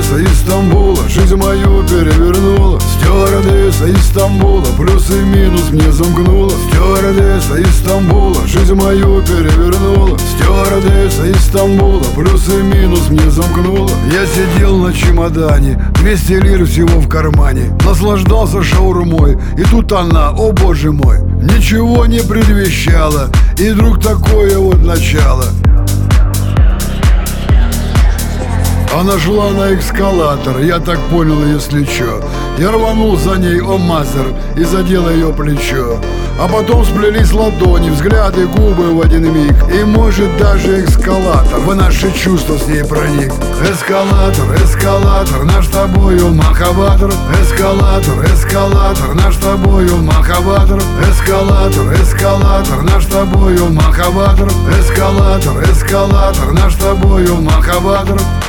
Стюардесса из Стамбула жизнь мою перевернула. Стюардесса из Стамбула плюс и минус мне замкнула. Стюардесса из Стамбула жизнь мою перевернула. Стюардесса из Стамбула плюс и минус мне замкнула. Я сидел на чемодане, 200 лир всего в кармане, наслаждался шаурмой, и тут она, о боже мой, ничего не предвещало, и вдруг такое вот начало. Она шла на эскалатор, я так понял, если чё. Я рванул за ней, о мазер, и задел ее плечо. А потом сплелись ладони, взгляды, губы в один миг. И может даже эскалатор в наши чувства с ней проник. Эскалатор, эскалатор, наш с тобою махабатор. Эскалатор, эскалатор, наш с тобою махабатор. Эскалатор, эскалатор, наш с тобою махабатор. Эскалатор, эскалатор, наш с тобою махабатор.